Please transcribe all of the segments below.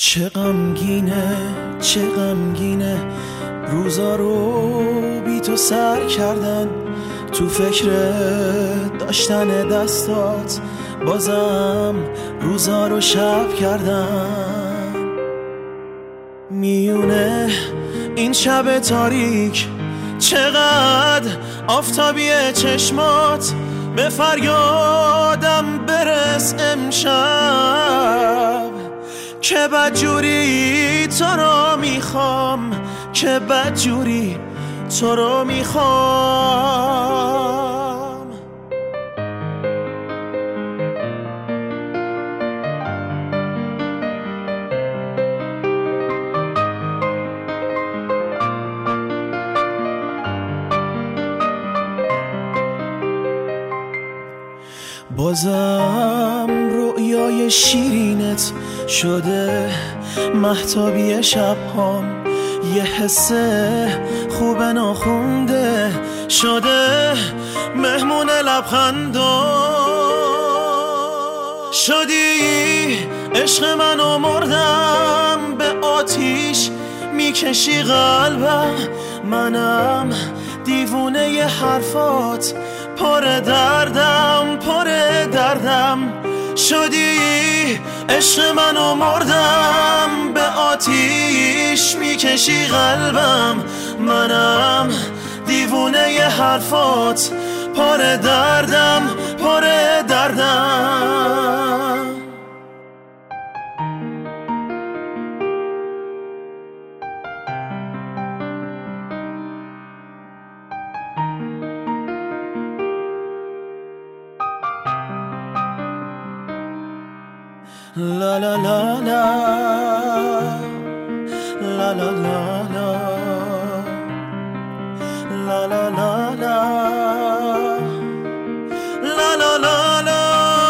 چه غمگینه روزا رو بی تو سر کردن، تو فکر داشتن دستات بازم روزا رو شب کردن. میونه این شب تاریک چقدر آفتابیه چشمات، به فریادم برس امشب که بدجوری تو رو میخوام، که بدجوری تو رو میخوام. بازم رؤیای شیرینت شده مهتابی شبهام، یه حس خوب ناخونده شده مهمون لبخندام. شدی عشق منو مردم، به آتیش میکشی قلبم، منم دیوونه ی حرفات پر دردم شدی عشق منو مردم، به آتیش میکشی قلبم، منم دیوونه ی حرفات پر دردم. La la la la, la la la la, la la la la, la la la la.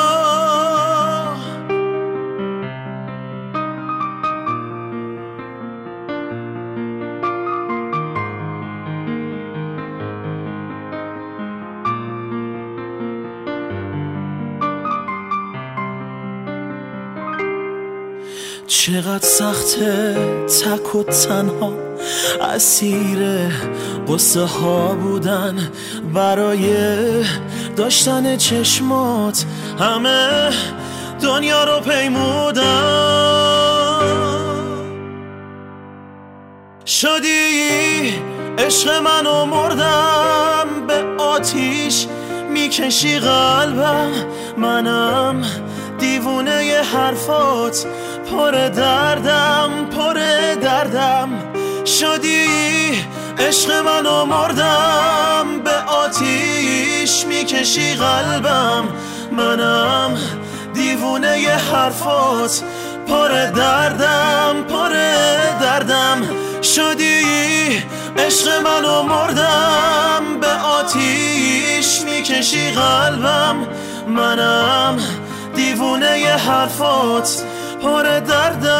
چقدر سخته تک و تنها، اسیر قصه ها بودن، برای داشتن چشمات همه دنیا رو پیمودن. شدی عشق منو مردم، به آتیش میکشی قلبم، منم دیوونه ی حرفات پر دردم شدی عشق منو مردم، به آتیش میکشی قلبم، منم دیوونه ی حرفات پر دردم شدی عشق منو مردم، به آتیش میکشی قلبم، منم دیوونه ی حرفات پر دردم.